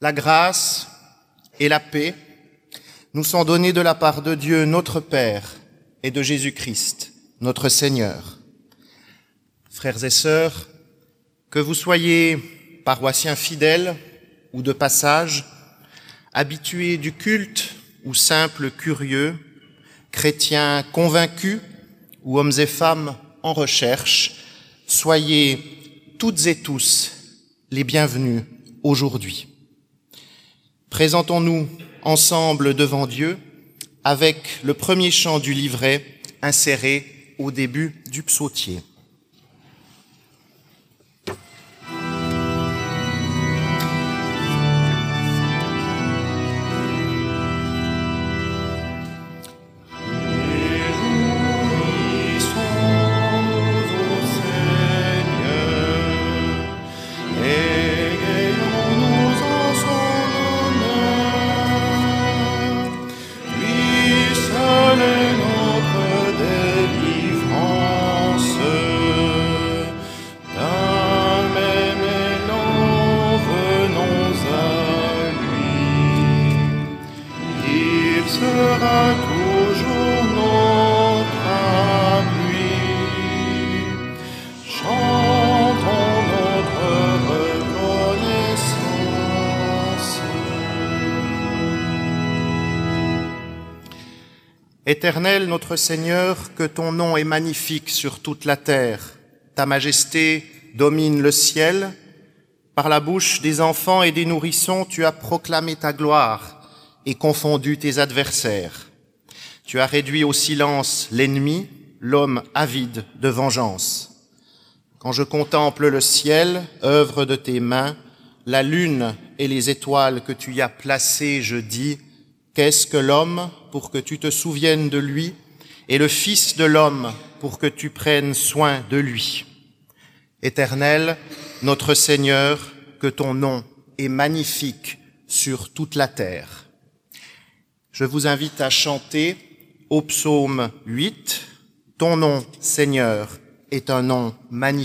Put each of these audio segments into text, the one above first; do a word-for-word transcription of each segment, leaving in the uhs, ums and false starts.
La grâce et la paix nous sont données de la part de Dieu notre Père et de Jésus-Christ, notre Seigneur. Frères et sœurs, que vous soyez paroissiens fidèles ou de passage, habitués du culte ou simples curieux, chrétiens convaincus ou hommes et femmes en recherche, soyez toutes et tous les bienvenus aujourd'hui. Présentons-nous ensemble devant Dieu avec le premier chant du livret inséré au début du psautier. Éternel notre Seigneur, que ton nom est magnifique sur toute la terre. Ta majesté domine le ciel. Par la bouche des enfants et des nourrissons, tu as proclamé ta gloire et confondu tes adversaires. Tu as réduit au silence l'ennemi, l'homme avide de vengeance. Quand je contemple le ciel, œuvre de tes mains, la lune et les étoiles que tu y as placées, je dis, qu'est-ce que l'homme pour que tu te souviennes de lui, et le Fils de l'homme pour que tu prennes soin de lui. Éternel, notre Seigneur, que ton nom est magnifique sur toute la terre. Je vous invite à chanter au psaume huit, « Ton nom, Seigneur, est un nom magnifique ».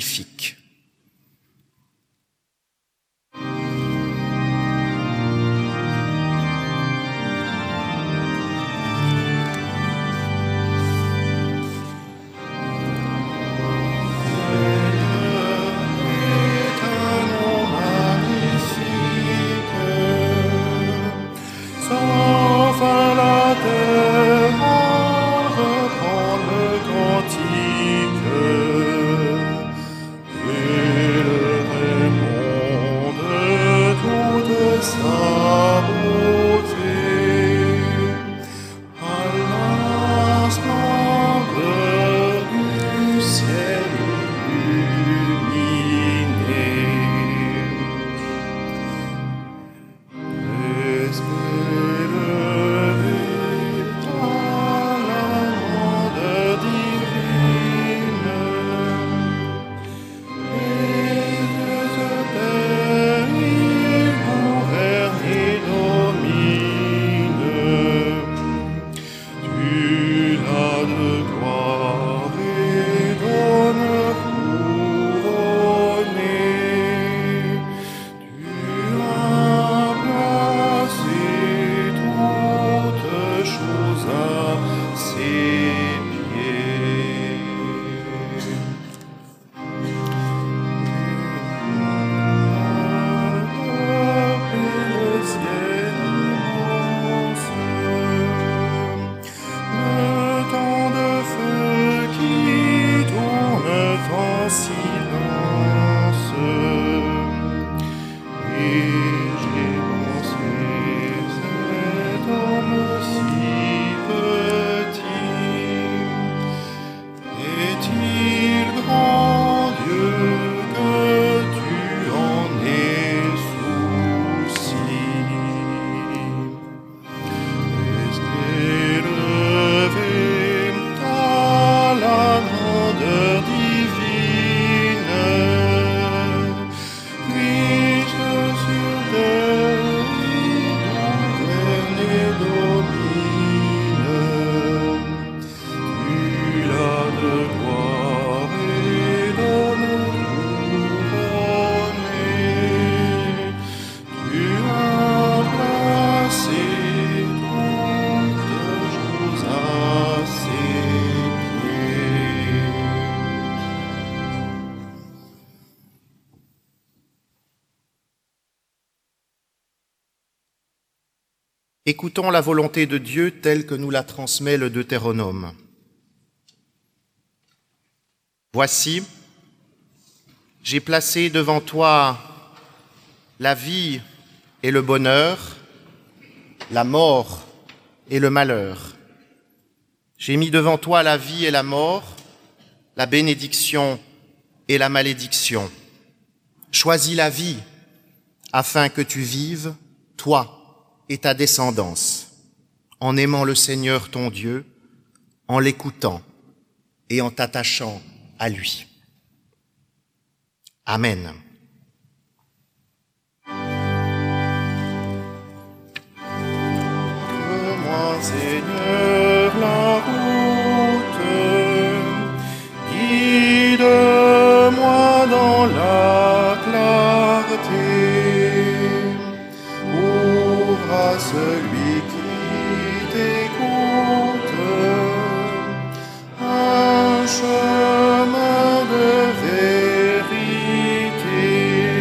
You are Écoutons la volonté de Dieu telle que nous la transmet le Deutéronome. Voici, j'ai placé devant toi la vie et le bonheur, la mort et le malheur. J'ai mis devant toi la vie et la mort, la bénédiction et la malédiction. Choisis la vie afin que tu vives, toi et ta descendance, en aimant le Seigneur ton Dieu, en l'écoutant et en t'attachant à lui. Amen. Montre-moi, Seigneur, la route, guide-moi dans la clarté, ouvre à celui qui t'écoute un chemin de vérité.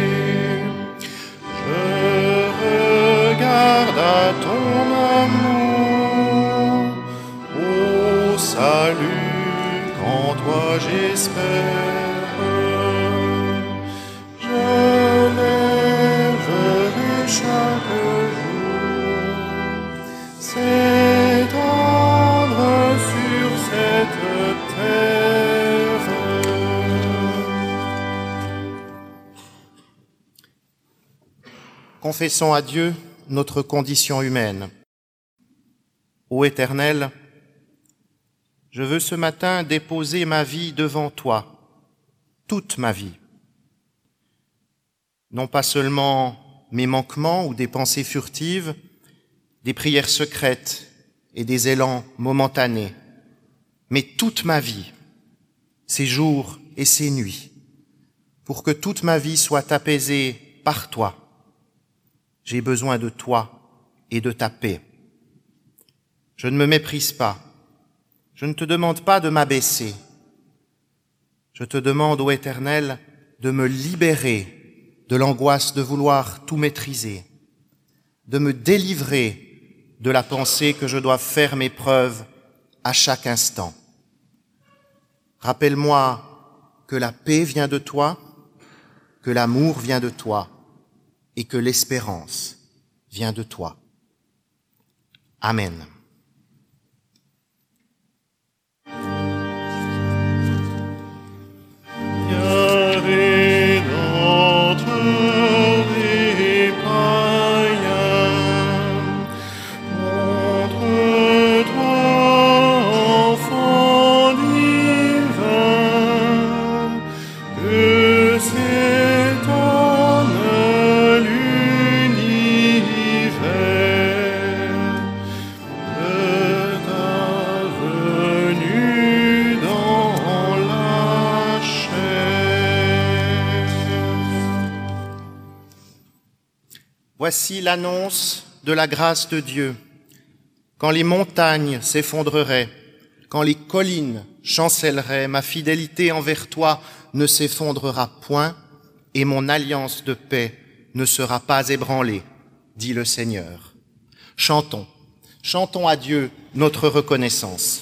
Je regarde à ton amour, au salut qu'en toi j'espère. Je lèverai chaque jour, s'étendre sur cette terre. Confessons à Dieu notre condition humaine. Ô Éternel, je veux ce matin déposer ma vie devant toi, toute ma vie. Non pas seulement mes manquements ou des pensées furtives, des prières secrètes et des élans momentanés, mais toute ma vie, ces jours et ces nuits, pour que toute ma vie soit apaisée par toi. J'ai besoin de toi et de ta paix. Je ne me méprise pas. Je ne te demande pas de m'abaisser. Je te demande, ô Éternel, de me libérer de l'angoisse de vouloir tout maîtriser, de me délivrer de la pensée que je dois faire mes preuves à chaque instant. Rappelle-moi que la paix vient de toi, que l'amour vient de toi et que l'espérance vient de toi. Amen. Voici l'annonce de la grâce de Dieu. Quand les montagnes s'effondreraient, quand les collines chancelleraient, ma fidélité envers toi ne s'effondrera point et mon alliance de paix ne sera pas ébranlée, dit le Seigneur. Chantons, chantons à Dieu notre reconnaissance.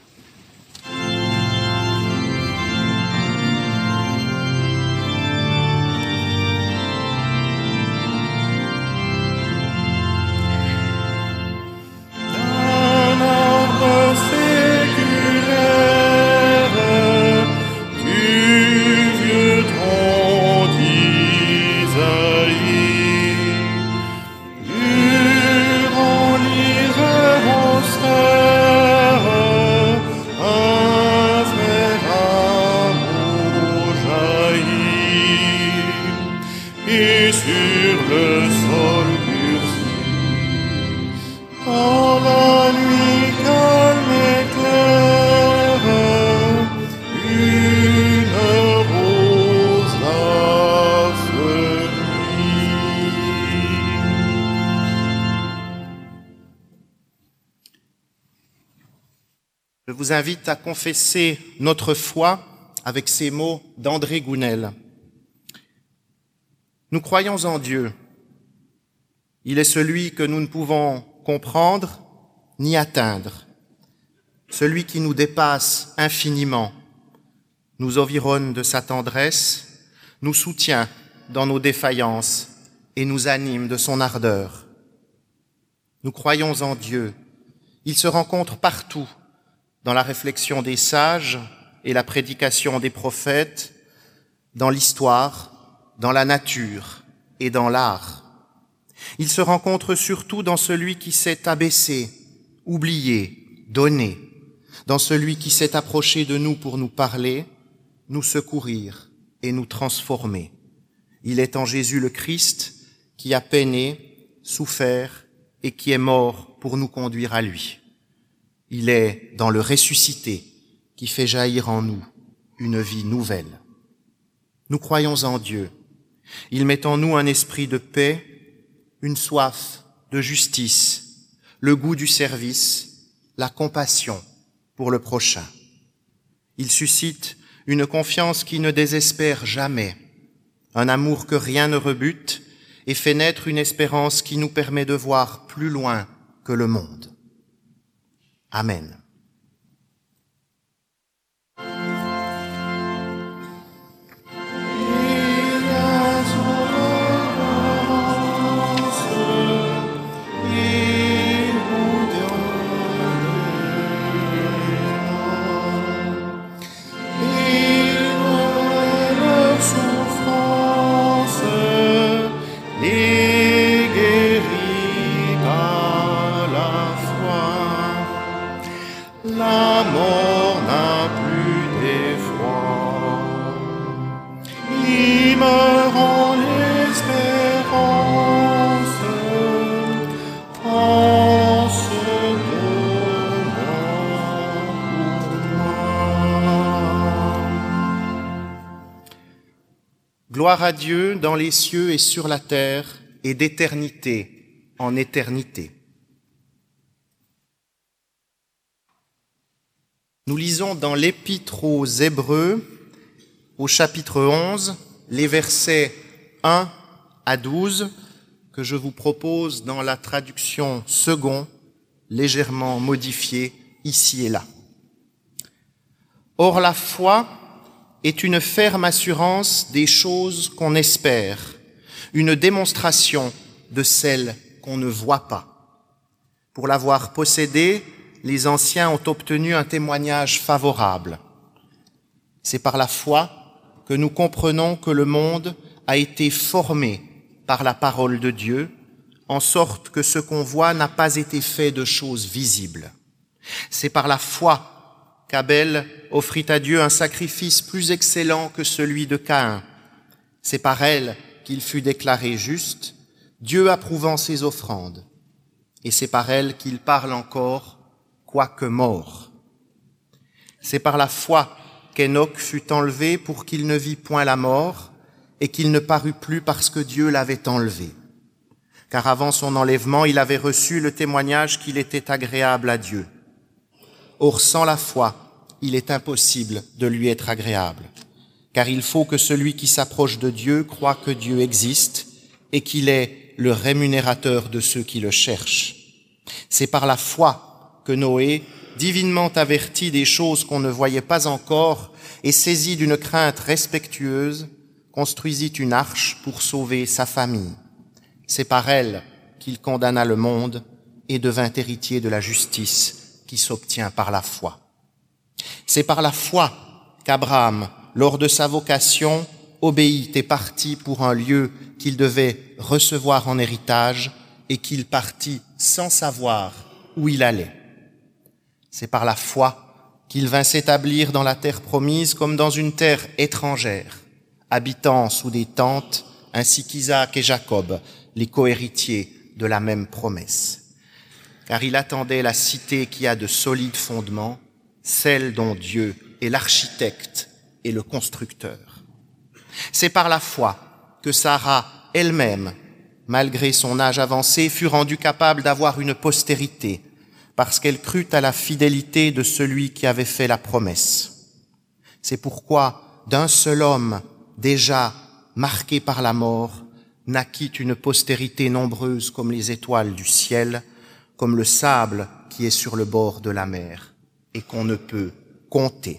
Je vous invite à confesser notre foi avec ces mots d'André Gounel. Nous croyons en Dieu. Il est celui que nous ne pouvons comprendre ni atteindre. Celui qui nous dépasse infiniment, nous environne de sa tendresse, nous soutient dans nos défaillances et nous anime de son ardeur. Nous croyons en Dieu. Il se rencontre partout, dans la réflexion des sages et la prédication des prophètes, dans l'histoire, dans la nature et dans l'art. Il se rencontre surtout dans celui qui s'est abaissé, oublié, donné, dans celui qui s'est approché de nous pour nous parler, nous secourir et nous transformer. Il est en Jésus le Christ qui a peiné, souffert et qui est mort pour nous conduire à lui. Il est dans le ressuscité qui fait jaillir en nous une vie nouvelle. Nous croyons en Dieu. Il met en nous un esprit de paix, une soif de justice, le goût du service, la compassion pour le prochain. Il suscite une confiance qui ne désespère jamais, un amour que rien ne rebute et fait naître une espérance qui nous permet de voir plus loin que le monde. Amen. La mort n'a plus d'effroi, il me rend l'espérance en ce moment pour moi. Gloire à Dieu dans les cieux et sur la terre et d'éternité en éternité. Nous lisons dans l'Épître aux Hébreux, au chapitre onze, les versets un à douze, que je vous propose dans la traduction second, légèrement modifiée ici et là. Or la foi est une ferme assurance des choses qu'on espère, une démonstration de celles qu'on ne voit pas. Pour l'avoir possédée, les anciens ont obtenu un témoignage favorable. C'est par la foi que nous comprenons que le monde a été formé par la parole de Dieu, en sorte que ce qu'on voit n'a pas été fait de choses visibles. C'est par la foi qu'Abel offrit à Dieu un sacrifice plus excellent que celui de Caïn. C'est par elle qu'il fut déclaré juste, Dieu approuvant ses offrandes. Et c'est par elle qu'il parle encore quoique mort. C'est par la foi qu'Enoch fut enlevé pour qu'il ne vît point la mort et qu'il ne parut plus parce que Dieu l'avait enlevé. Car avant son enlèvement, il avait reçu le témoignage qu'il était agréable à Dieu. Or, sans la foi, il est impossible de lui être agréable. Car il faut que celui qui s'approche de Dieu croie que Dieu existe et qu'il est le rémunérateur de ceux qui le cherchent. C'est par la foi que Noé, divinement averti des choses qu'on ne voyait pas encore et saisi d'une crainte respectueuse, construisit une arche pour sauver sa famille. C'est par elle qu'il condamna le monde et devint héritier de la justice qui s'obtient par la foi. C'est par la foi qu'Abraham, lors de sa vocation, obéit et partit pour un lieu qu'il devait recevoir en héritage et qu'il partit sans savoir où il allait. C'est par la foi qu'il vint s'établir dans la terre promise comme dans une terre étrangère, habitant sous des tentes, ainsi qu'Isaac et Jacob, les cohéritiers de la même promesse. Car il attendait la cité qui a de solides fondements, celle dont Dieu est l'architecte et le constructeur. C'est par la foi que Sarah elle-même, malgré son âge avancé, fut rendue capable d'avoir une postérité, parce qu'elle crut à la fidélité de celui qui avait fait la promesse. C'est pourquoi, d'un seul homme, déjà marqué par la mort, naquit une postérité nombreuse comme les étoiles du ciel, comme le sable qui est sur le bord de la mer et qu'on ne peut compter.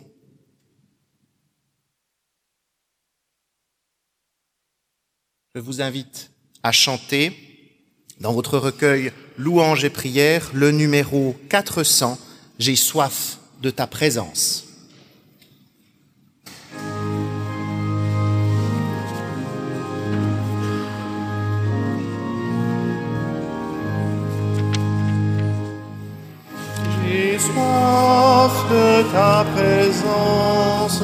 Je vous invite à chanter dans votre recueil Louanges et prières le numéro quatre cents, J'ai soif de ta présence. J'ai soif de ta présence,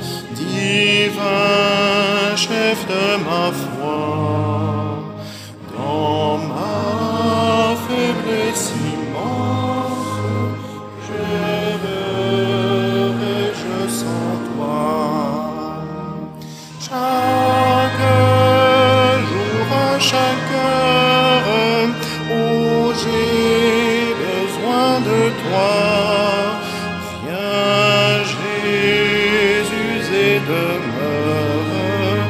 divin chef de ma foi, dans ma faiblesse immense, je veux et je sens toi. Chaque jour, à chaque heure, où j'ai besoin de toi, viens Jésus et demeure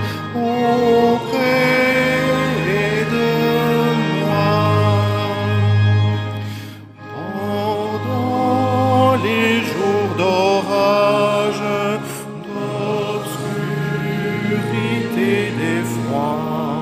auprès de moi. Pendant les jours d'orage, d'obscurité, d'effroi,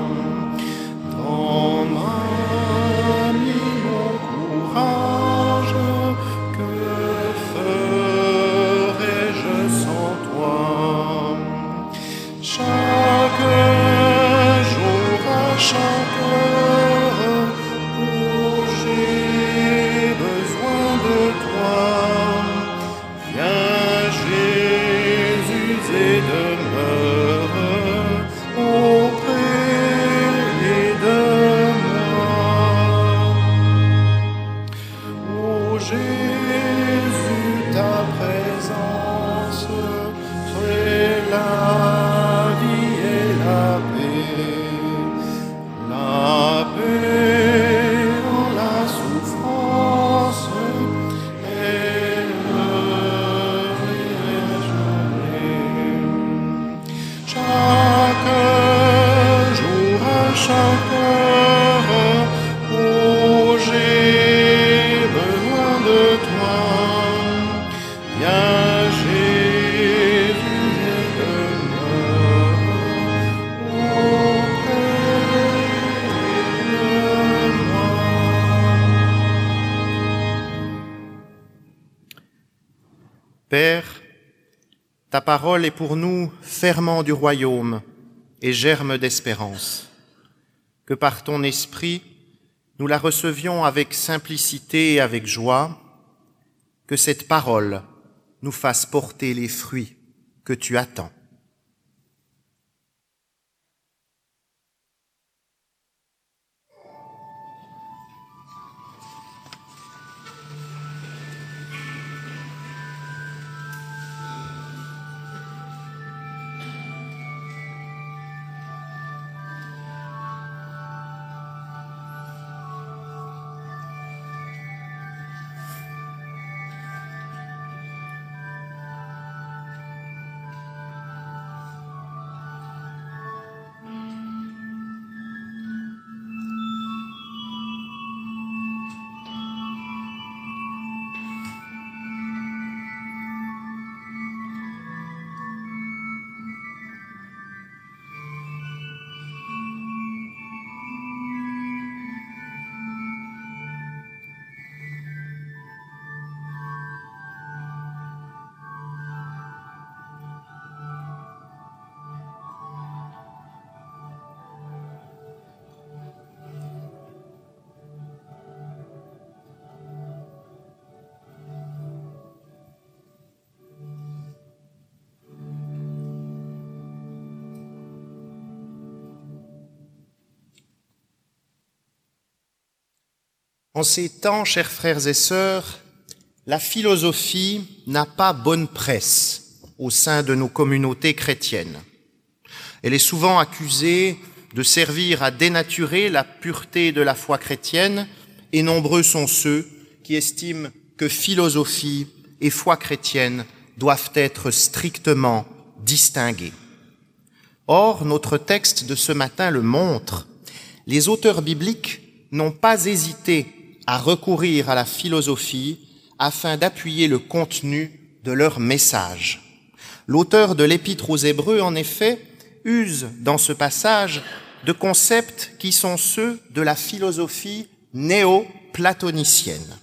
dans ma nuit, mon courage, que ferai-je sans toi? Chaque jour, à chaque heure, où j'ai besoin de toi, viens Jésus et demeure auprès de moi. Ô Jésus, ta présence crée la vie et la paix, la paix dans la souffrance et le jamais. Chaque jour, à chaque heure, où j'ai besoin de toi, viens Jésus et demeure auprès de moi. Père, ta parole est pour nous ferment du royaume et germe d'espérance. Que par ton esprit, nous la recevions avec simplicité et avec joie, que cette parole nous fasse porter les fruits que tu attends. En ces temps, chers frères et sœurs, la philosophie n'a pas bonne presse au sein de nos communautés chrétiennes. Elle est souvent accusée de servir à dénaturer la pureté de la foi chrétienne, et nombreux sont ceux qui estiment que philosophie et foi chrétienne doivent être strictement distinguées. Or, notre texte de ce matin le montre, les auteurs bibliques n'ont pas hésité à recourir à la philosophie afin d'appuyer le contenu de leur message. L'auteur de l'Épître aux Hébreux, en effet, use dans ce passage de concepts qui sont ceux de la philosophie néo-platonicienne.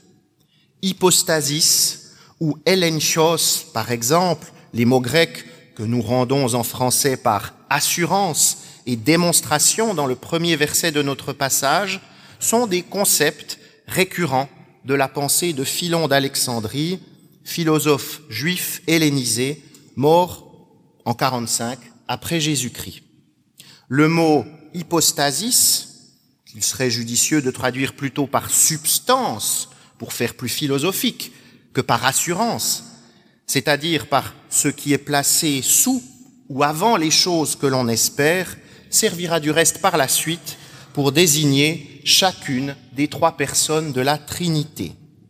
Hypostasis ou elenchos, par exemple, les mots grecs que nous rendons en français par assurance et démonstration dans le premier verset de notre passage, sont des concepts récurrents de la pensée de Philon d'Alexandrie, philosophe juif hellénisé, mort en quarante-cinq après Jésus-Christ. Le mot hypostasis, qu'il serait judicieux de traduire plutôt par substance, pour faire plus philosophique, que par assurance, c'est-à-dire par ce qui est placé sous ou avant les choses que l'on espère, servira du reste par la suite pour désigner chacune des trois personnes de la Trinité.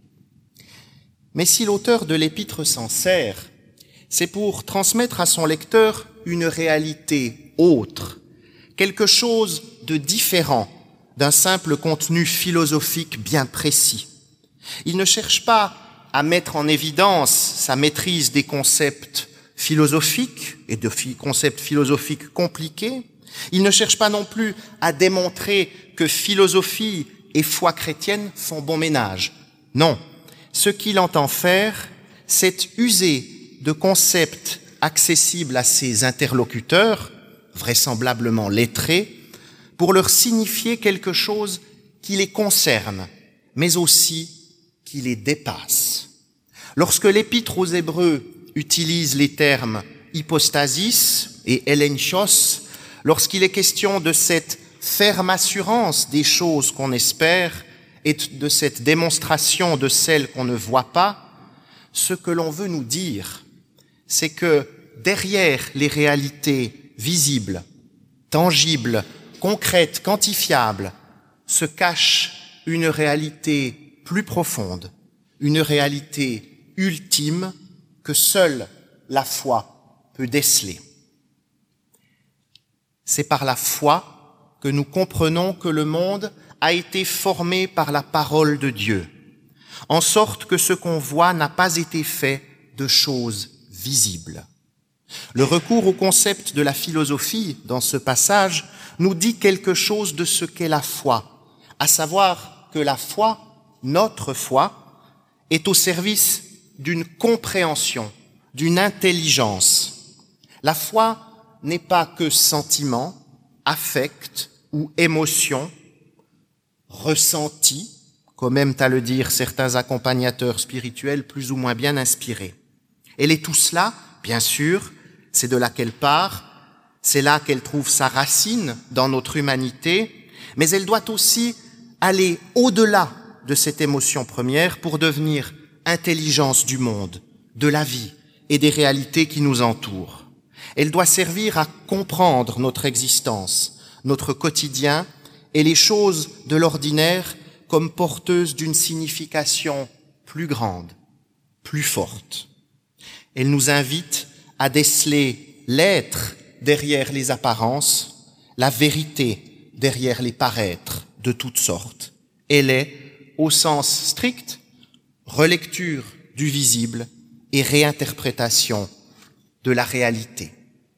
Mais si l'auteur de l'Épître s'en sert, c'est pour transmettre à son lecteur une réalité autre, quelque chose de différent d'un simple contenu philosophique bien précis. Il ne cherche pas à mettre en évidence sa maîtrise des concepts philosophiques et de concepts philosophiques compliqués. Il ne cherche pas non plus à démontrer que philosophie et foi chrétienne font bon ménage. Non, ce qu'il entend faire, c'est user de concepts accessibles à ses interlocuteurs, vraisemblablement lettrés, pour leur signifier quelque chose qui les concerne, mais aussi qui les dépasse. Lorsque l'Épître aux Hébreux utilise les termes hypostasis et elenchos, lorsqu'il est question de cette ferme assurance des choses qu'on espère et de cette démonstration de celles qu'on ne voit pas, ce que l'on veut nous dire, c'est que derrière les réalités visibles, tangibles, concrètes, quantifiables, se cache une réalité plus profonde, une réalité ultime que seule la foi peut déceler. C'est par la foi que nous comprenons que le monde a été formé par la parole de Dieu, en sorte que ce qu'on voit n'a pas été fait de choses visibles. Le recours au concept de la philosophie dans ce passage nous dit quelque chose de ce qu'est la foi, à savoir que la foi, notre foi, est au service d'une compréhension, d'une intelligence. La foi n'est pas que sentiment, affect ou émotion, ressenti, comme aiment à le dire certains accompagnateurs spirituels plus ou moins bien inspirés. Elle est tout cela, bien sûr, c'est de là qu'elle part, c'est là qu'elle trouve sa racine dans notre humanité, mais elle doit aussi aller au-delà de cette émotion première pour devenir intelligence du monde, de la vie et des réalités qui nous entourent. Elle doit servir à comprendre notre existence, notre quotidien et les choses de l'ordinaire comme porteuses d'une signification plus grande, plus forte. Elle nous invite à déceler l'être derrière les apparences, la vérité derrière les paraîtres de toutes sortes. Elle est, au sens strict, relecture du visible et réinterprétation de la réalité.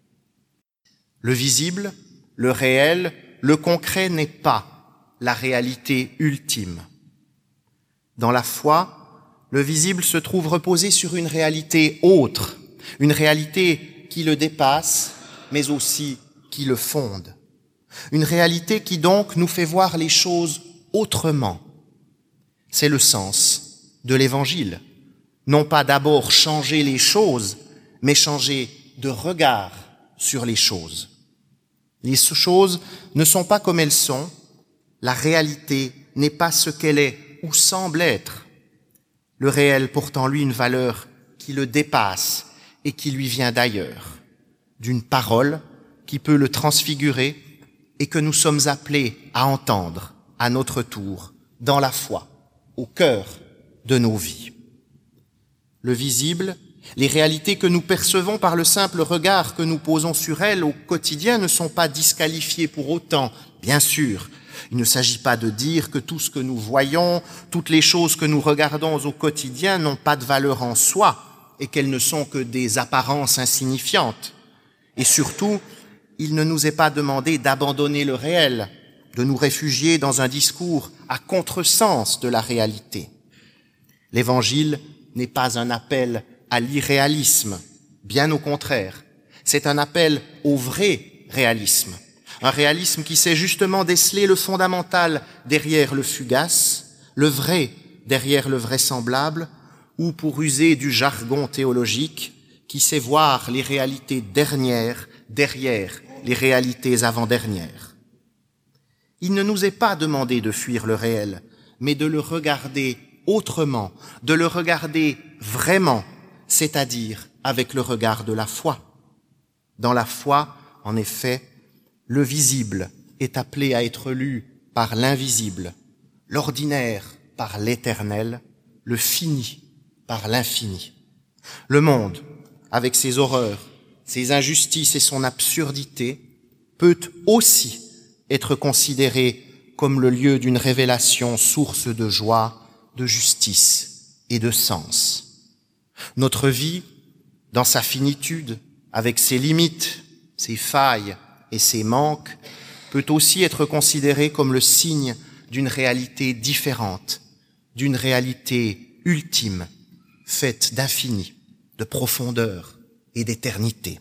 Le visible, le réel, le concret n'est pas la réalité ultime. Dans la foi, le visible se trouve reposé sur une réalité autre, une réalité qui le dépasse, mais aussi qui le fonde. Une réalité qui donc nous fait voir les choses autrement. C'est le sens de l'Évangile. Non pas d'abord changer les choses, mais changer de regard sur les choses. Les choses ne sont pas comme elles sont, la réalité n'est pas ce qu'elle est ou semble être. Le réel porte en lui une valeur qui le dépasse et qui lui vient d'ailleurs, d'une parole qui peut le transfigurer et que nous sommes appelés à entendre à notre tour, dans la foi, au cœur de nos vies. Le visible, les réalités que nous percevons par le simple regard que nous posons sur elles au quotidien ne sont pas disqualifiées pour autant Bien sûr, il ne s'agit pas de dire que tout ce que nous voyons, toutes les choses que nous regardons au quotidien n'ont pas de valeur en soi et qu'elles ne sont que des apparences insignifiantes. Et surtout, il ne nous est pas demandé d'abandonner le réel, de nous réfugier dans un discours à contresens de la réalité. L'Évangile n'est pas un appel à l'irréalisme, bien au contraire. C'est un appel au vrai réalisme, un réalisme qui sait justement déceler le fondamental derrière le fugace, le vrai derrière le vraisemblable, ou pour user du jargon théologique, qui sait voir les réalités dernières derrière les réalités avant-dernières. Il ne nous est pas demandé de fuir le réel, mais de le regarder autrement, de le regarder vraiment, c'est-à-dire avec le regard de la foi. Dans la foi, en effet, le visible est appelé à être lu par l'invisible, l'ordinaire par l'éternel, le fini par l'infini. Le monde, avec ses horreurs, ses injustices et son absurdité, peut aussi être considéré comme le lieu d'une révélation source de joie, de justice et de sens. Notre vie, dans sa finitude, avec ses limites, ses failles et ses manques, peut aussi être considérée comme le signe d'une réalité différente, d'une réalité ultime, faite d'infini, de profondeur et d'éternité.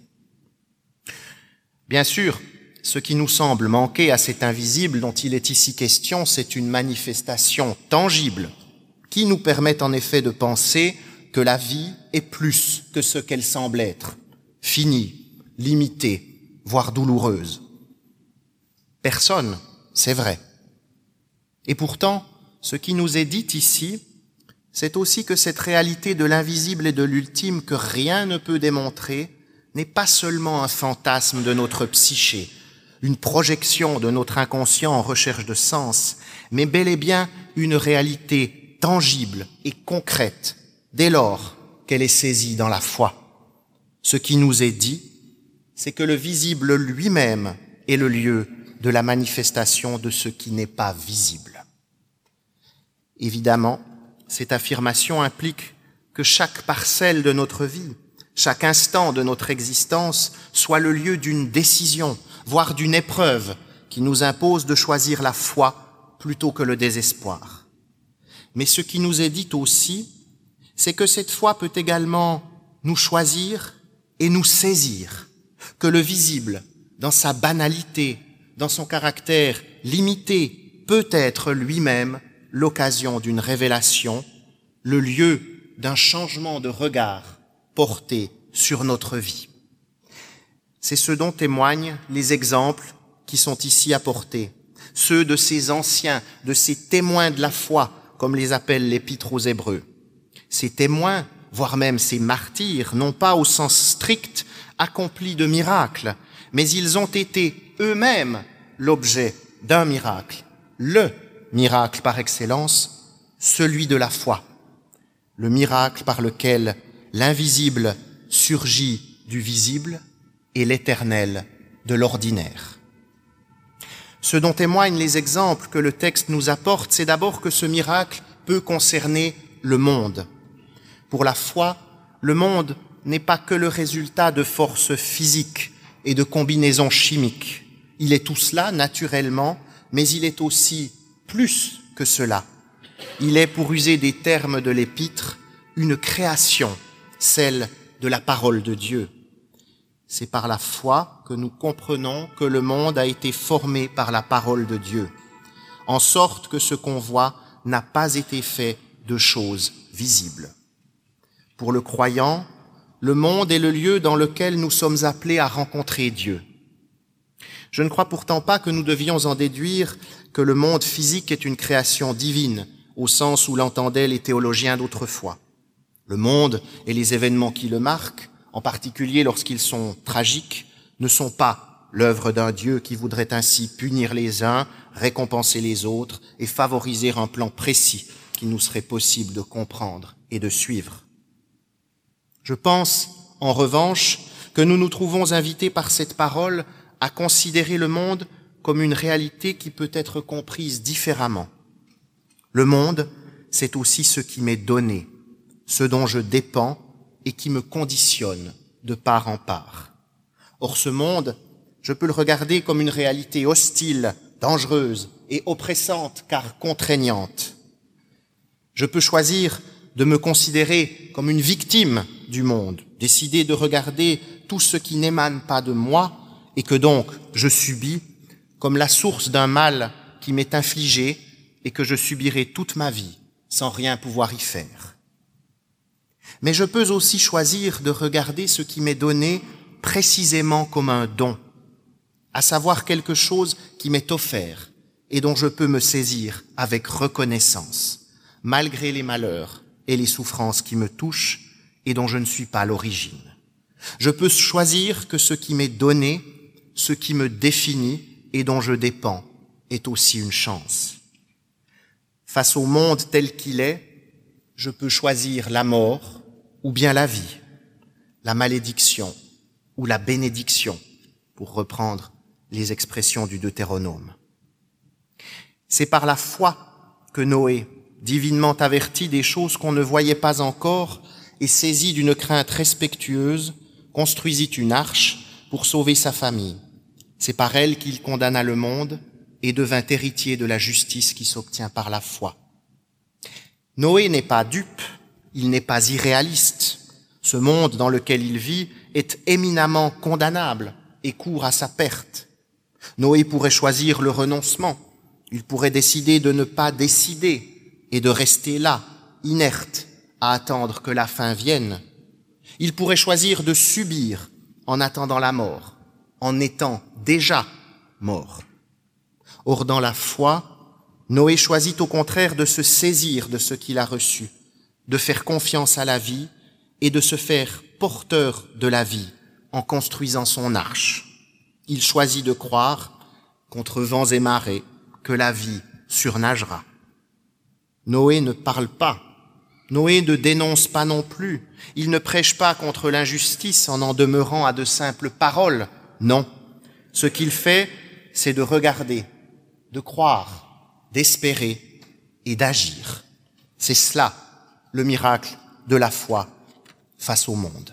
Bien sûr, ce qui nous semble manquer à cet invisible dont il est ici question, c'est une manifestation tangible qui nous permet en effet de penser que la vie est plus que ce qu'elle semble être, finie, limitée, voire douloureuse. Personne, c'est vrai. Et pourtant, ce qui nous est dit ici, c'est aussi que cette réalité de l'invisible et de l'ultime que rien ne peut démontrer n'est pas seulement un fantasme de notre psyché, une projection de notre inconscient en recherche de sens, mais bel et bien une réalité tangible et concrète, dès lors qu'elle est saisie dans la foi. Ce qui nous est dit, c'est que le visible lui-même est le lieu de la manifestation de ce qui n'est pas visible. Évidemment, cette affirmation implique que chaque parcelle de notre vie, chaque instant de notre existence soit le lieu d'une décision, voire d'une épreuve qui nous impose de choisir la foi plutôt que le désespoir. Mais ce qui nous est dit aussi, c'est que cette foi peut également nous choisir et nous saisir, que le visible, dans sa banalité, dans son caractère limité, peut être lui-même l'occasion d'une révélation, le lieu d'un changement de regard porté sur notre vie. C'est ce dont témoignent les exemples qui sont ici apportés, ceux de ces anciens, de ces témoins de la foi, comme les appelle l'Épître aux Hébreux. Ces témoins, voire même ces martyrs, n'ont pas au sens strict accompli de miracles, mais ils ont été eux-mêmes l'objet d'un miracle, le miracle par excellence, celui de la foi, le miracle par lequel l'invisible surgit du visible et l'éternel de l'ordinaire. Ce dont témoignent les exemples que le texte nous apporte, c'est d'abord que ce miracle peut concerner le monde. Pour la foi, le monde n'est pas que le résultat de forces physiques et de combinaisons chimiques. Il est tout cela, naturellement, mais il est aussi plus que cela. Il est, pour user des termes de l'Épître, une création, celle de la parole de Dieu. C'est par la foi que nous comprenons que le monde a été formé par la parole de Dieu, en sorte que ce qu'on voit n'a pas été fait de choses visibles. Pour le croyant, le monde est le lieu dans lequel nous sommes appelés à rencontrer Dieu. Je ne crois pourtant pas que nous devions en déduire que le monde physique est une création divine, au sens où l'entendaient les théologiens d'autrefois. Le monde et les événements qui le marquent, en particulier lorsqu'ils sont tragiques, ne sont pas l'œuvre d'un Dieu qui voudrait ainsi punir les uns, récompenser les autres et favoriser un plan précis qu'il nous serait possible de comprendre et de suivre. Je pense, en revanche, que nous nous trouvons invités par cette parole à considérer le monde comme une réalité qui peut être comprise différemment. Le monde, c'est aussi ce qui m'est donné, ce dont je dépends et qui me conditionne de part en part. Or ce monde, je peux le regarder comme une réalité hostile, dangereuse et oppressante car contraignante. Je peux choisir de me considérer comme une victime du monde, décider de regarder tout ce qui n'émane pas de moi et que donc je subis comme la source d'un mal qui m'est infligé et que je subirai toute ma vie sans rien pouvoir y faire. Mais je peux aussi choisir de regarder ce qui m'est donné précisément comme un don, à savoir quelque chose qui m'est offert et dont je peux me saisir avec reconnaissance, malgré les malheurs et les souffrances qui me touchent et dont je ne suis pas l'origine. Je peux choisir que ce qui m'est donné, ce qui me définit et dont je dépends, est aussi une chance. Face au monde tel qu'il est, je peux choisir la mort ou bien la vie, la malédiction ou la bénédiction, pour reprendre les expressions du Deutéronome. C'est par la foi que Noé, divinement averti des choses qu'on ne voyait pas encore et saisi d'une crainte respectueuse, construisit une arche pour sauver sa famille. C'est par elle qu'il condamna le monde et devint héritier de la justice qui s'obtient par la foi. Noé n'est pas dupe, il n'est pas irréaliste. Ce monde dans lequel il vit est éminemment condamnable et court à sa perte. Noé pourrait choisir le renoncement, il pourrait décider de ne pas décider et de rester là, inerte, à attendre que la fin vienne. Il pourrait choisir de subir en attendant la mort, en étant déjà mort. Or, dans la foi, Noé choisit au contraire de se saisir de ce qu'il a reçu, de faire confiance à la vie et de se faire porteur de la vie en construisant son arche. Il choisit de croire, contre vents et marées, que la vie surnagera. Noé ne parle pas. Noé ne dénonce pas non plus. Il ne prêche pas contre l'injustice en en demeurant à de simples paroles. Non. Ce qu'il fait, c'est de regarder, de croire, d'espérer et d'agir. C'est cela, le miracle de la foi face au monde.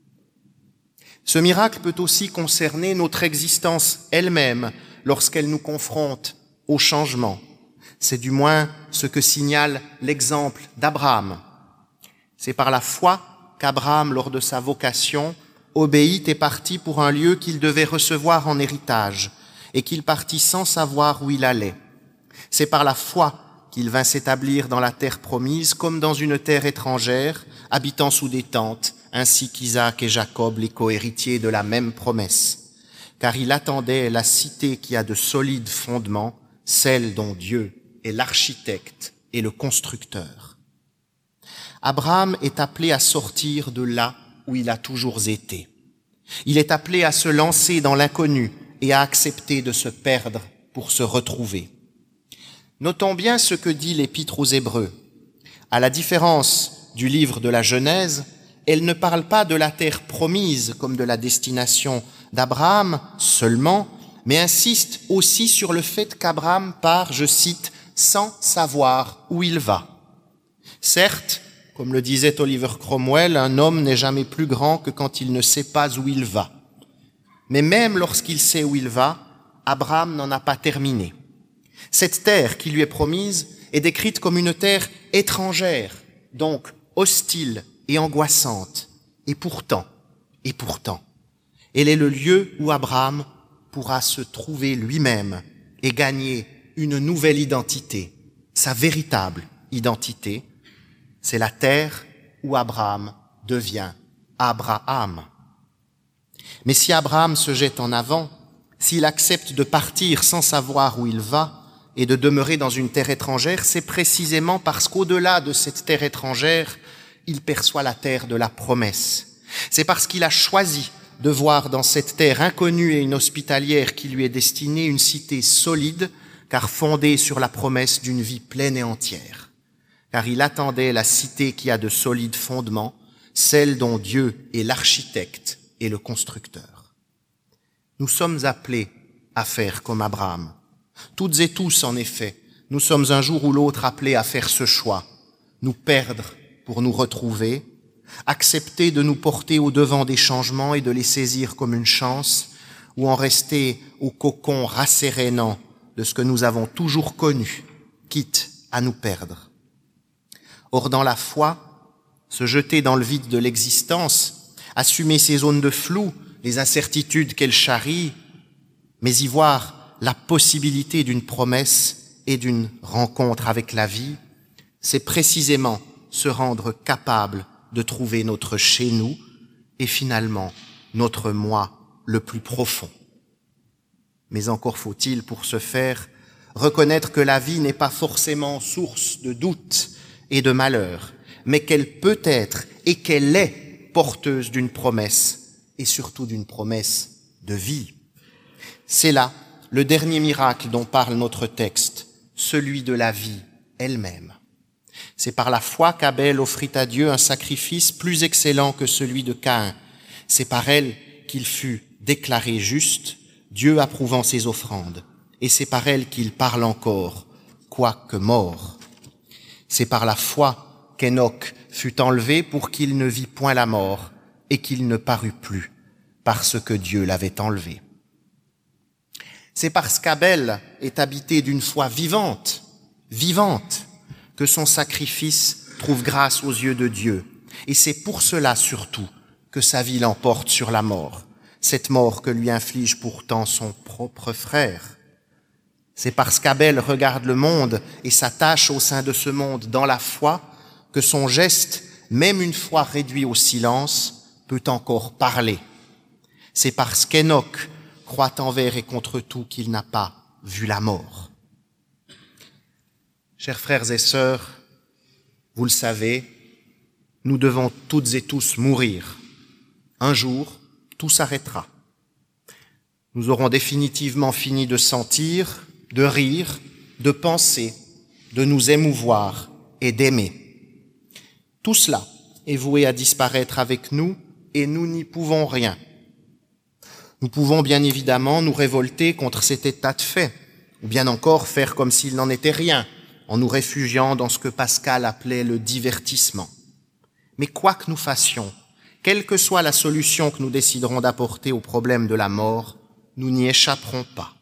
Ce miracle peut aussi concerner notre existence elle-même lorsqu'elle nous confronte au changement. C'est du moins ce que signale l'exemple d'Abraham. C'est par la foi qu'Abraham, lors de sa vocation, obéit et partit pour un lieu qu'il devait recevoir en héritage et qu'il partit sans savoir où il allait. C'est par la foi qu'il vint s'établir dans la terre promise comme dans une terre étrangère, habitant sous des tentes, ainsi qu'Isaac et Jacob, les cohéritiers de la même promesse. Car il attendait la cité qui a de solides fondements, celle dont Dieu est l'architecte et le constructeur. Abraham est appelé à sortir de là où il a toujours été. Il est appelé à se lancer dans l'inconnu et à accepter de se perdre pour se retrouver. Notons bien ce que dit l'Épître aux Hébreux. À la différence du livre de la Genèse, elle ne parle pas de la terre promise comme de la destination d'Abraham seulement, mais insiste aussi sur le fait qu'Abraham part, je cite, sans savoir où il va. Certes, comme le disait Oliver Cromwell, un homme n'est jamais plus grand que quand il ne sait pas où il va. Mais même lorsqu'il sait où il va, Abraham n'en a pas terminé. Cette terre qui lui est promise est décrite comme une terre étrangère, donc hostile et angoissante. Et pourtant, et pourtant, elle est le lieu où Abraham pourra se trouver lui-même et gagner une nouvelle identité, sa véritable identité. C'est la terre où Abraham devient Abraham. Mais si Abraham se jette en avant, s'il accepte de partir sans savoir où il va et de demeurer dans une terre étrangère, c'est précisément parce qu'au-delà de cette terre étrangère, il perçoit la terre de la promesse. C'est parce qu'il a choisi de voir dans cette terre inconnue et inhospitalière qui lui est destinée une cité solide, car fondée sur la promesse d'une vie pleine et entière. Car il attendait la cité qui a de solides fondements, celle dont Dieu est l'architecte et le constructeur. Nous sommes appelés à faire comme Abraham. Toutes et tous, en effet, nous sommes un jour ou l'autre appelés à faire ce choix, nous perdre pour nous retrouver, accepter de nous porter au devant des changements et de les saisir comme une chance, ou en rester au cocon rassérénant de ce que nous avons toujours connu, quitte à nous perdre. Or, dans la foi, se jeter dans le vide de l'existence, assumer ces zones de flou, les incertitudes qu'elles charrient, mais y voir la possibilité d'une promesse et d'une rencontre avec la vie, c'est précisément se rendre capable de trouver notre chez nous et finalement notre moi le plus profond. Mais encore faut-il pour ce faire reconnaître que la vie n'est pas forcément source de doutes et de malheur, mais qu'elle peut être et qu'elle est porteuse d'une promesse et surtout d'une promesse de vie. C'est là le dernier miracle dont parle notre texte, celui de la vie elle-même. C'est par la foi qu'Abel offrit à Dieu un sacrifice plus excellent que celui de Caïn. C'est par elle qu'il fut déclaré juste, Dieu approuvant ses offrandes. Et c'est par elle qu'il parle encore, quoique mort. C'est par la foi qu'Enoch fut enlevé pour qu'il ne vît point la mort et qu'il ne parut plus, parce que Dieu l'avait enlevé. C'est parce qu'Abel est habité d'une foi vivante, vivante, que son sacrifice trouve grâce aux yeux de Dieu. Et c'est pour cela surtout que sa vie l'emporte sur la mort, cette mort que lui inflige pourtant son propre frère. C'est parce qu'Abel regarde le monde et s'attache au sein de ce monde dans la foi que son geste, même une fois réduit au silence, peut encore parler. C'est parce qu'Enoch croit envers et contre tout qu'il n'a pas vu la mort. Chers frères et sœurs, vous le savez, nous devons toutes et tous mourir. Un jour, tout s'arrêtera. Nous aurons définitivement fini de sentir, de rire, de penser, de nous émouvoir et d'aimer. Tout cela est voué à disparaître avec nous et nous n'y pouvons rien. Nous pouvons bien évidemment nous révolter contre cet état de fait, ou bien encore faire comme s'il n'en était rien, en nous réfugiant dans ce que Pascal appelait le divertissement. Mais quoi que nous fassions, quelle que soit la solution que nous déciderons d'apporter au problème de la mort, nous n'y échapperons pas.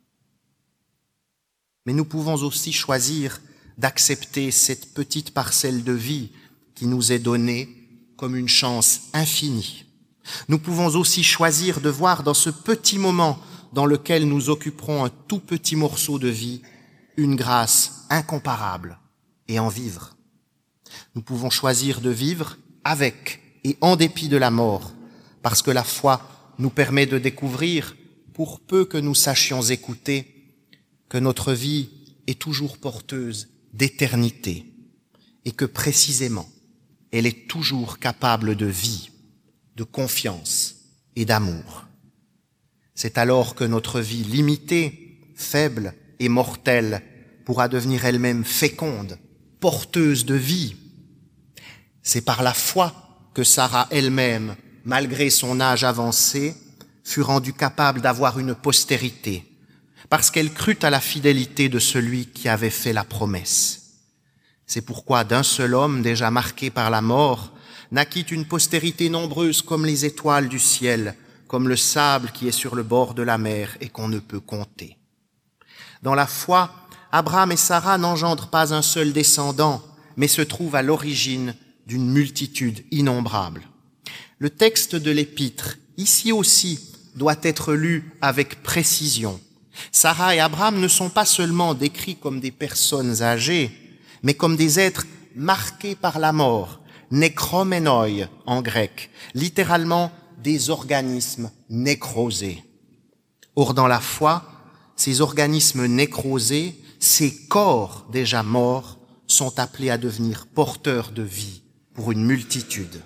Mais nous pouvons aussi choisir d'accepter cette petite parcelle de vie qui nous est donnée comme une chance infinie. Nous pouvons aussi choisir de voir dans ce petit moment dans lequel nous occuperons un tout petit morceau de vie une grâce incomparable et en vivre. Nous pouvons choisir de vivre avec et en dépit de la mort, parce que la foi nous permet de découvrir, pour peu que nous sachions écouter, que notre vie est toujours porteuse d'éternité et que précisément, elle est toujours capable de vie, de confiance et d'amour. C'est alors que notre vie limitée, faible et mortelle pourra devenir elle-même féconde, porteuse de vie. C'est par la foi que Sarah elle-même, malgré son âge avancé, fut rendue capable d'avoir une postérité, parce qu'elle crut à la fidélité de celui qui avait fait la promesse. C'est pourquoi d'un seul homme déjà marqué par la mort, naquit une postérité nombreuse comme les étoiles du ciel, comme le sable qui est sur le bord de la mer et qu'on ne peut compter. Dans la foi, Abraham et Sarah n'engendrent pas un seul descendant, mais se trouvent à l'origine d'une multitude innombrable. Le texte de l'Épître, ici aussi, doit être lu avec précision. Sarah et Abraham ne sont pas seulement décrits comme des personnes âgées, mais comme des êtres marqués par la mort, néchroménoi en grec, littéralement des organismes nécrosés. Or, dans la foi, ces organismes nécrosés, ces corps déjà morts, sont appelés à devenir porteurs de vie pour une multitude.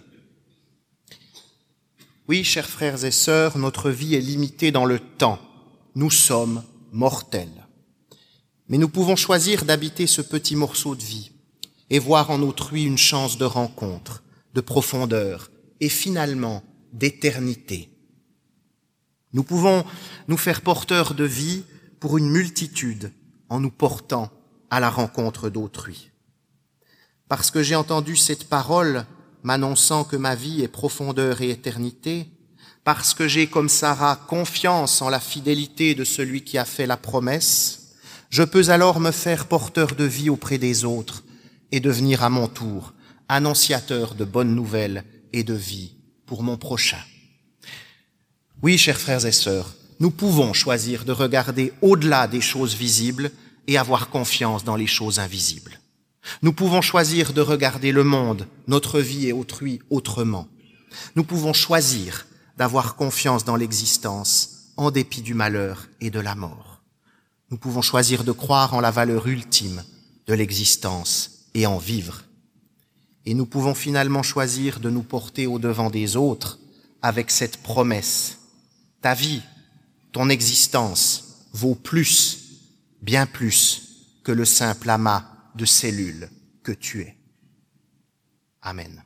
Oui, chers frères et sœurs, notre vie est limitée dans le temps. Nous sommes mortels. Mais nous pouvons choisir d'habiter ce petit morceau de vie et voir en autrui une chance de rencontre, de profondeur et finalement d'éternité. Nous pouvons nous faire porteurs de vie pour une multitude en nous portant à la rencontre d'autrui. Parce que j'ai entendu cette parole m'annonçant que ma vie est profondeur et éternité, parce que j'ai, comme Sarah, confiance en la fidélité de celui qui a fait la promesse, je peux alors me faire porteur de vie auprès des autres et devenir à mon tour annonciateur de bonnes nouvelles et de vie pour mon prochain. Oui, chers frères et sœurs, nous pouvons choisir de regarder au-delà des choses visibles et avoir confiance dans les choses invisibles. Nous pouvons choisir de regarder le monde, notre vie et autrui autrement. Nous pouvons choisir d'avoir confiance dans l'existence en dépit du malheur et de la mort. Nous pouvons choisir de croire en la valeur ultime de l'existence et en vivre. Et nous pouvons finalement choisir de nous porter au-devant des autres avec cette promesse. Ta vie, ton existence vaut plus, bien plus que le simple amas de cellules que tu es. Amen.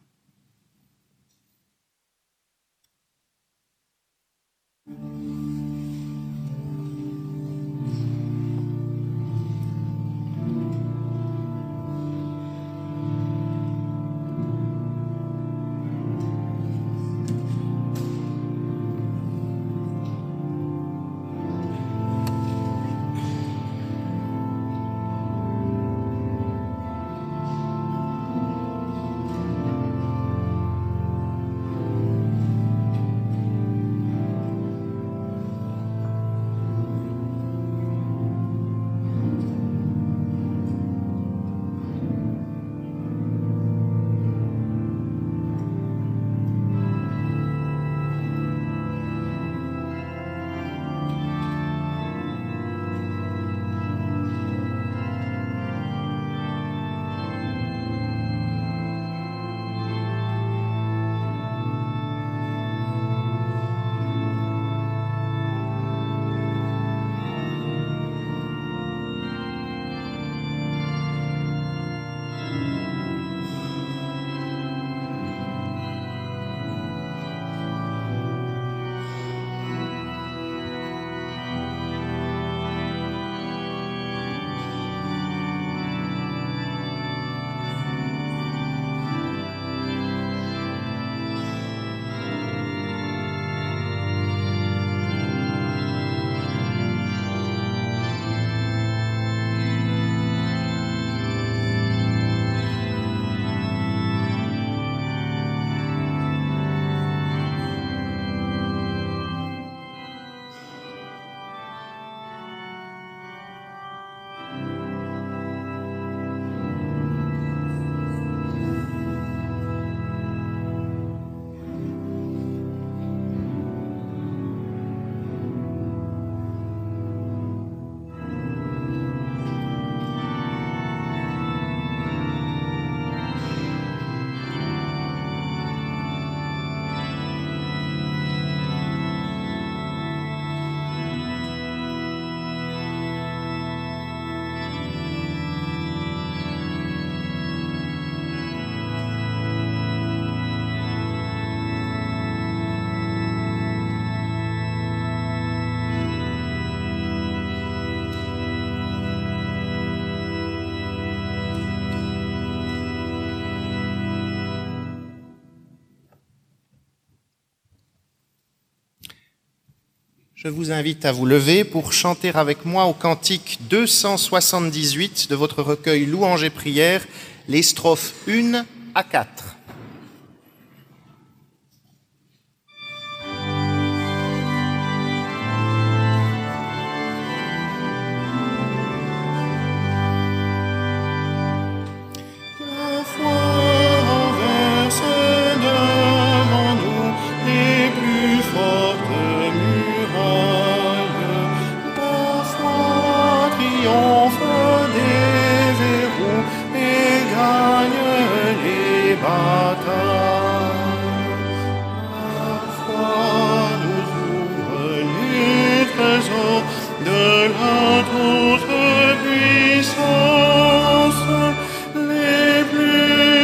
Je vous invite à vous lever pour chanter avec moi au cantique deux cent soixante-dix-huit de votre recueil Louanges et prières, les strophes un à quatre.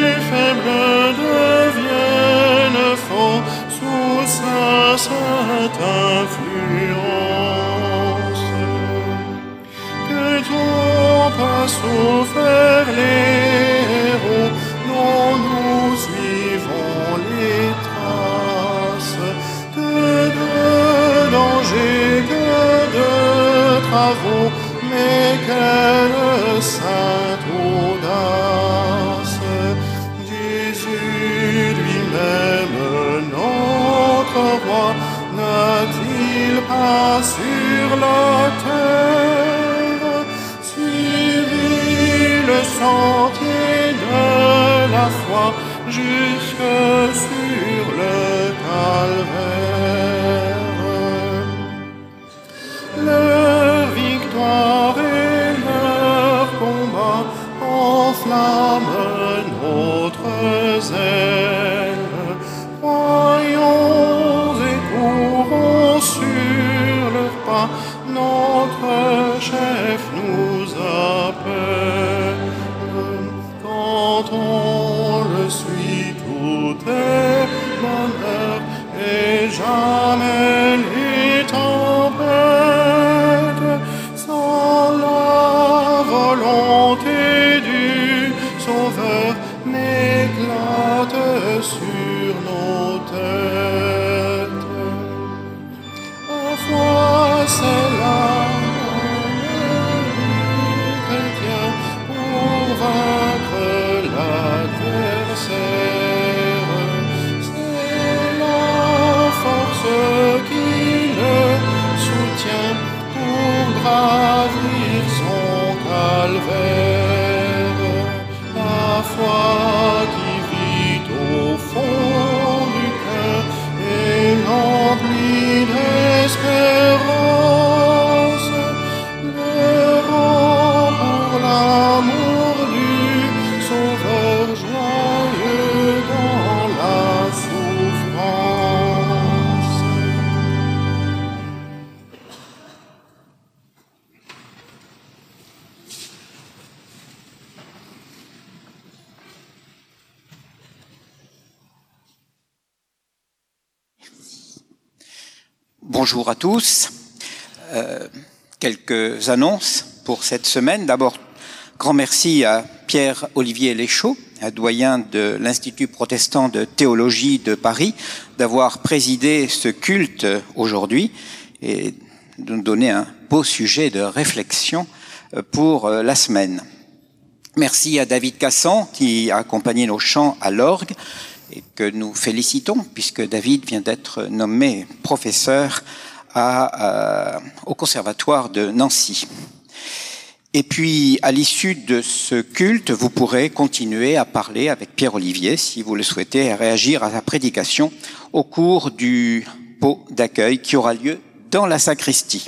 Sous sa sainte influence. Que ton pas souffert les héros dont nous suivons les traces. Que de dangers, que de travaux, mais quelle sainte audace. Jésus lui-même, notre roi, n'a-t-il pas sur la terre suivi le sentier de la foi jusque sur le calvaire? Leur victoire et leur combat enflamment notre zèle. Croyons et courons sur leur pas, notre chef nous appelle. Quand on le suit, tout est bonheur et jamais les tempêtes. Sans la volonté du Sauveur n'éclate sur nos têtes. La foi, c'est l'arme du chrétien pour vaincre l'adversaire. C'est la force qui le soutient pour gravir son calvaire. La foi qui vit au fond du cœur est remplie d'espérance. Le rend pour l'amour du Sauveur joyeux dans la souffrance. Bonjour à tous. Euh, quelques annonces pour cette semaine. D'abord, grand merci à Pierre-Olivier Léchaud, doyen de l'Institut protestant de théologie de Paris, d'avoir présidé ce culte aujourd'hui et de nous donner un beau sujet de réflexion pour la semaine. Merci à David Cassan qui a accompagné nos chants à l'orgue et que nous félicitons puisque David vient d'être nommé professeur à, à, au Conservatoire de Nancy. Et puis, à l'issue de ce culte, vous pourrez continuer à parler avec Pierre-Olivier, si vous le souhaitez, à réagir à sa prédication au cours du pot d'accueil qui aura lieu dans la sacristie.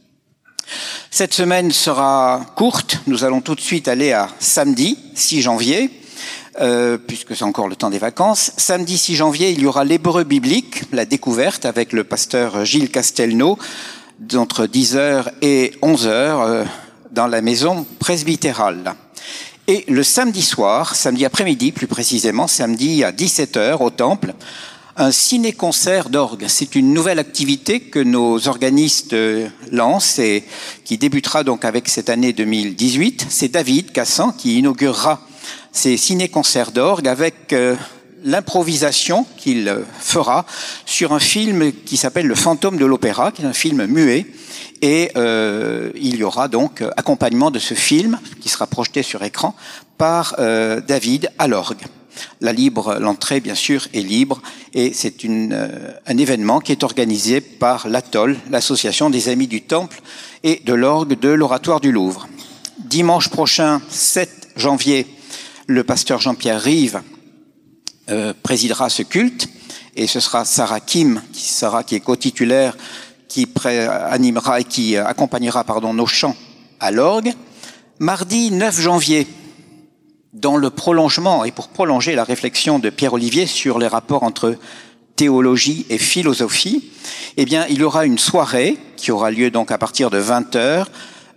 Cette semaine sera courte. Nous allons tout de suite aller à samedi, six janvier, euh, puisque c'est encore le temps des vacances. Samedi six janvier, il y aura l'hébreu biblique, la découverte avec le pasteur Gilles Castelnau, d'entre dix heures et onze heures, euh, dans la maison presbytérale. Et le samedi soir, samedi après-midi plus précisément, samedi à dix-sept heures au Temple, un ciné-concert d'orgue. C'est une nouvelle activité que nos organistes lancent et qui débutera donc avec cette année deux mille dix-huit. C'est David Cassan qui inaugurera ces ciné-concerts d'orgue avec euh, l'improvisation qu'il fera sur un film qui s'appelle Le Fantôme de l'Opéra, qui est un film muet. Et euh, il y aura donc accompagnement de ce film qui sera projeté sur écran par euh, David à l'orgue. La libre, l'entrée bien sûr est libre et c'est une, euh, un événement qui est organisé par l'A T O L, l'association des Amis du Temple et de l'orgue de l'Oratoire du Louvre. Dimanche prochain, sept janvier, le pasteur Jean-Pierre Rive euh, présidera ce culte et ce sera Sarah Kim qui sera qui est co-titulaire qui animera et qui accompagnera pardon nos chants à l'orgue. Mardi neuf janvier, dans le prolongement et pour prolonger la réflexion de Pierre-Olivier sur les rapports entre théologie et philosophie, eh bien, il y aura une soirée qui aura lieu donc à partir de vingt heures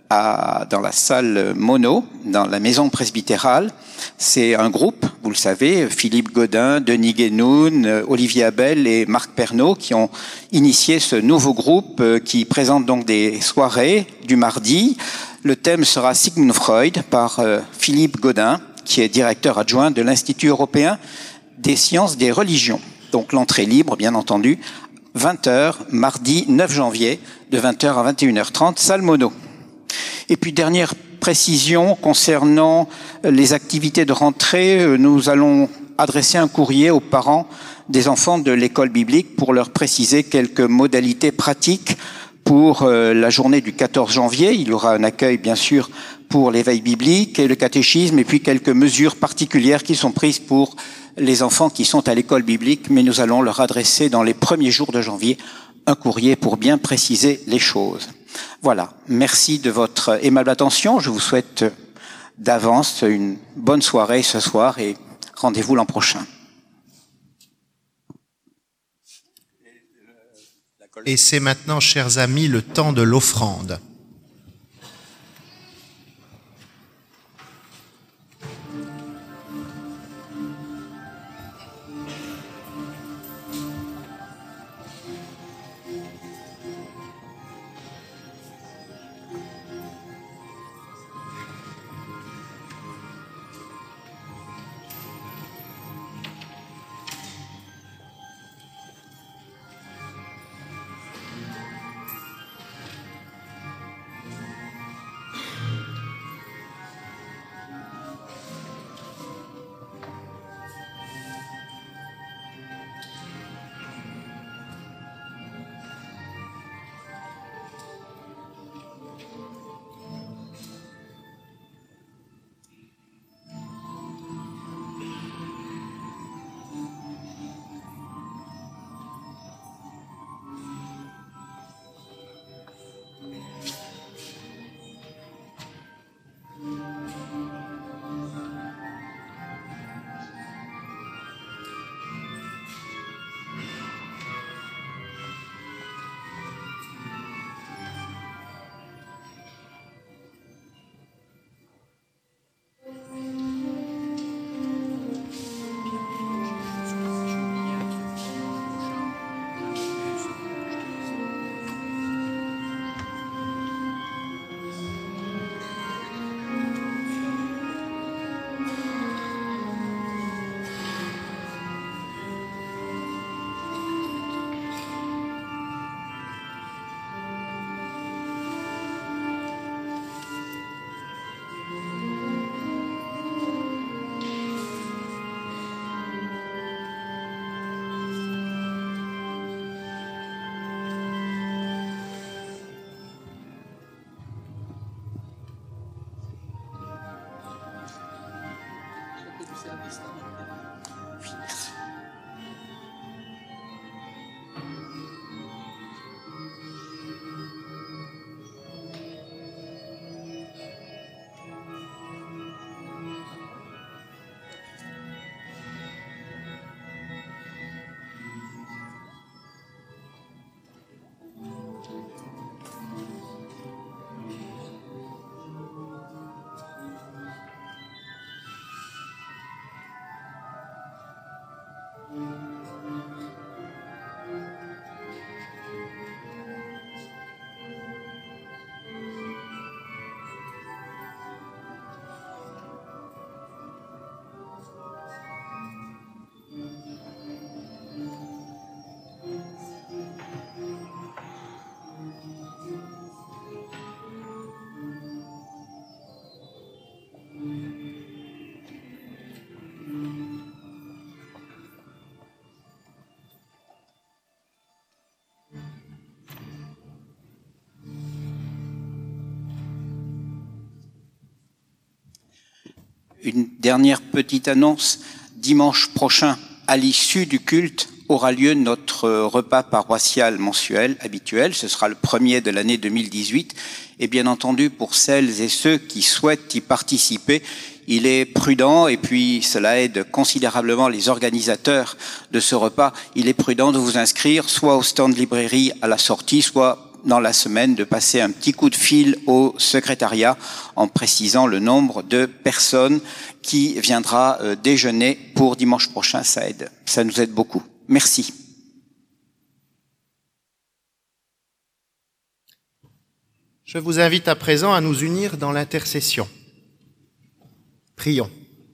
à, dans la salle Mono, dans la maison presbytérale. C'est un groupe, vous le savez, Philippe Godin, Denis Guénoun, Olivier Abel et Marc Pernaut qui ont initié ce nouveau groupe qui présente donc des soirées du mardi. Le thème sera Sigmund Freud par Philippe Godin, qui est directeur adjoint de l'Institut européen des sciences des religions. Donc l'entrée libre, bien entendu, vingt heures, mardi neuf janvier, de vingt heures à vingt et une heures trente, salle Mono. Et puis dernière précision concernant les activités de rentrée, nous allons adresser un courrier aux parents des enfants de l'école biblique pour leur préciser quelques modalités pratiques pour la journée du quatorze janvier. Il y aura un accueil, bien sûr, pour l'éveil biblique et le catéchisme, et puis quelques mesures particulières qui sont prises pour les enfants qui sont à l'école biblique, mais nous allons leur adresser dans les premiers jours de janvier un courrier pour bien préciser les choses. Voilà, merci de votre aimable attention. Je vous souhaite d'avance une bonne soirée ce soir et rendez-vous l'an prochain. Et c'est maintenant, chers amis, le temps de l'offrande. Une dernière petite annonce. Dimanche prochain, à l'issue du culte, aura lieu notre repas paroissial mensuel habituel. Ce sera le premier de l'année deux mille dix-huit. Et bien entendu, pour celles et ceux qui souhaitent y participer, il est prudent, et puis cela aide considérablement les organisateurs de ce repas, il est prudent de vous inscrire soit au stand librairie à la sortie, soit dans la semaine de passer un petit coup de fil au secrétariat en précisant le nombre de personnes qui viendra euh, déjeuner pour dimanche prochain. Ça aide, ça nous aide beaucoup. Merci. Je vous invite à présent à nous unir dans l'intercession. Prions.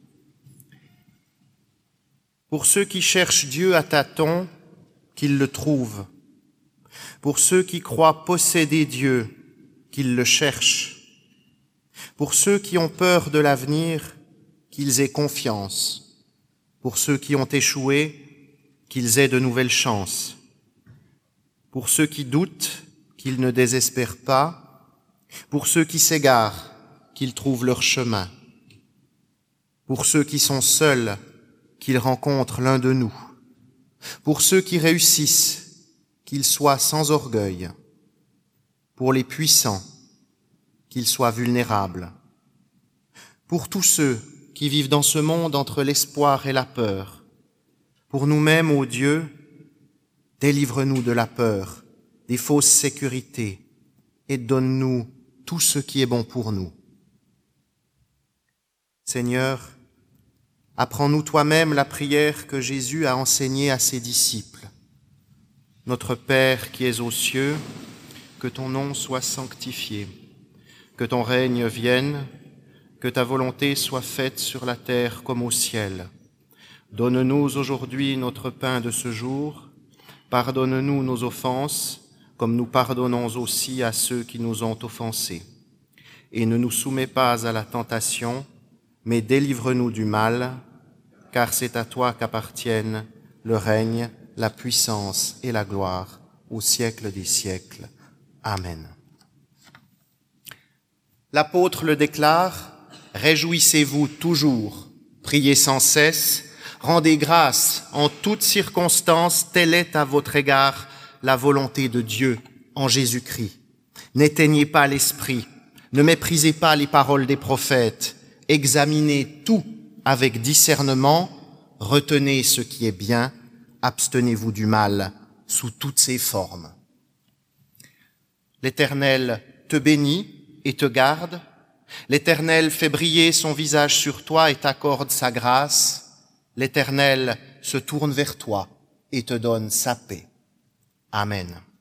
Pour ceux qui cherchent Dieu à tâtons, qu'ils le trouvent. Pour ceux qui croient posséder Dieu, qu'ils le cherchent. Pour ceux qui ont peur de l'avenir, qu'ils aient confiance. Pour ceux qui ont échoué, qu'ils aient de nouvelles chances. Pour ceux qui doutent, qu'ils ne désespèrent pas. Pour ceux qui s'égarent, qu'ils trouvent leur chemin. Pour ceux qui sont seuls, qu'ils rencontrent l'un de nous. Pour ceux qui réussissent, qu'ils soient sans orgueil. Pour les puissants, qu'ils soient vulnérables. Pour tous ceux qui vivent dans ce monde entre l'espoir et la peur. Pour nous-mêmes, ô Dieu, délivre-nous de la peur, des fausses sécurités, et donne-nous tout ce qui est bon pour nous. Seigneur, apprends-nous toi-même la prière que Jésus a enseignée à ses disciples. Notre Père qui es aux cieux, que ton nom soit sanctifié, que ton règne vienne, que ta volonté soit faite sur la terre comme au ciel. Donne-nous aujourd'hui notre pain de ce jour, pardonne-nous nos offenses, comme nous pardonnons aussi à ceux qui nous ont offensés. Et ne nous soumets pas à la tentation, mais délivre-nous du mal, car c'est à toi qu'appartiennent le règne, la puissance et la gloire au siècle des siècles. Amen. L'apôtre le déclare, « Réjouissez-vous toujours, priez sans cesse, rendez grâce en toutes circonstances, telle est à votre égard la volonté de Dieu en Jésus-Christ. N'éteignez pas l'esprit, ne méprisez pas les paroles des prophètes, examinez tout avec discernement, retenez ce qui est bien, abstenez-vous du mal sous toutes ses formes. » L'Éternel te bénit et te garde. L'Éternel fait briller son visage sur toi et t'accorde sa grâce. L'Éternel se tourne vers toi et te donne sa paix. Amen.